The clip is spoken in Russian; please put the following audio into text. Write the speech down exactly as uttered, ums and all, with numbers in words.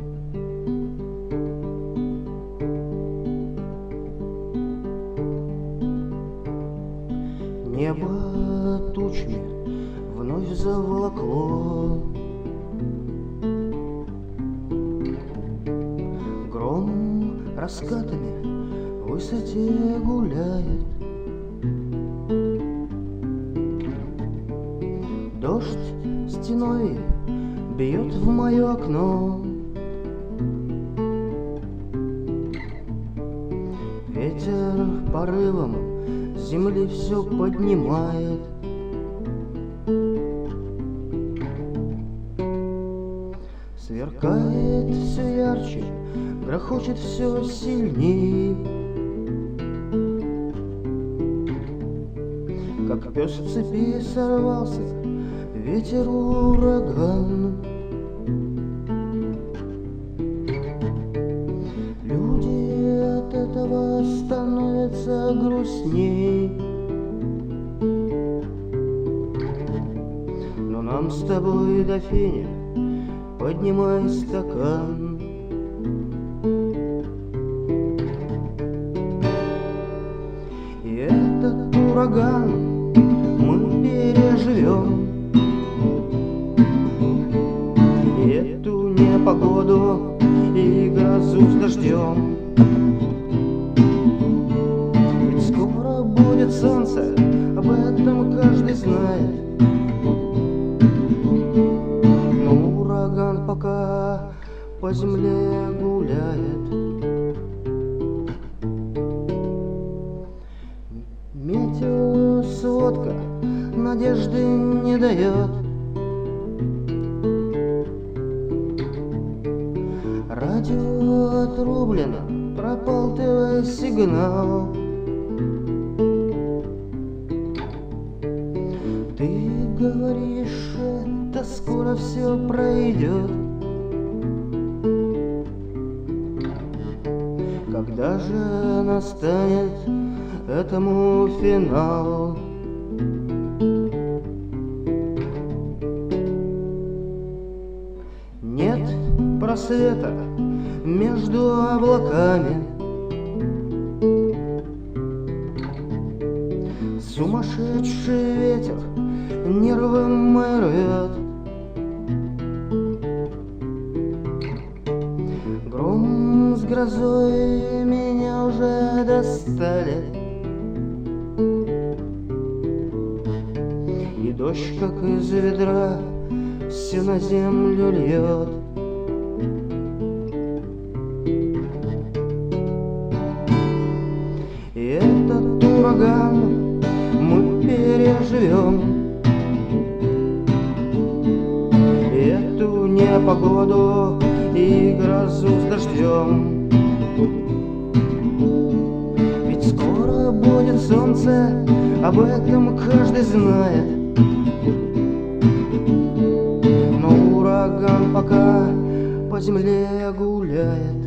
Небо тучами вновь заволокло, гром раскатами в высоте гуляет. Дождь стеной бьет в мое окно, ветер порывом с земли все поднимает. Сверкает все ярче, грохочет все сильней, как пес в цепи сорвался ветер ураган. Люди от этого становятся грустней, но нам с тобой до феня поднимай стакан. И этот ураган мы переживем, и эту непогоду, и грозу с дождем. Ведь скоро будет солнце, об этом каждый знает. Но ураган пока по земле гуляет. Метеосводка надежды не дает. Радио отрублено, пропал ТВ-сигнал. Ты говоришь, это скоро все пройдет. Когда же настанет этому финал? Нет просвета между облаками, сумасшедший ветер нервы мои рвет. Гром с грозой меня уже достали, и дождь, как из ведра, все на землю льет. И этот ураган мы переживем, и эту непогоду, и грозу с дождем. Ведь скоро будет солнце, об этом каждый знает. Но ураган пока по земле гуляет.